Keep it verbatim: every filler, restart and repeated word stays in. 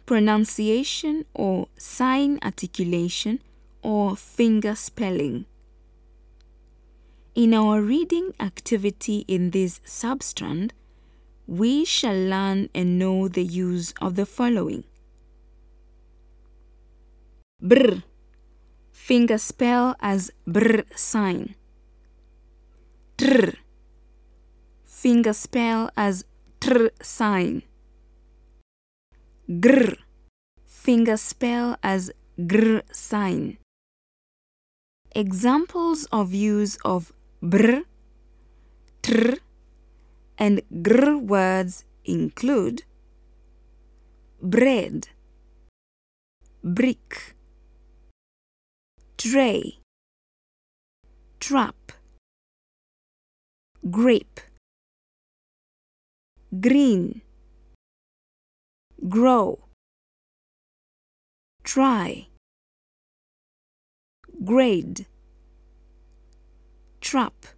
pronunciation or sign articulation or finger spelling. In our reading activity in this substrand, we shall learn and know the use of the following. Brr, finger spell as brr sign. Tr, finger spell as tr sign. Gr, finger spell as gr sign. Examples of use of brr, tr, and gr words include bread, brick, tray, trap, grape, green, grow, try, grade, trap,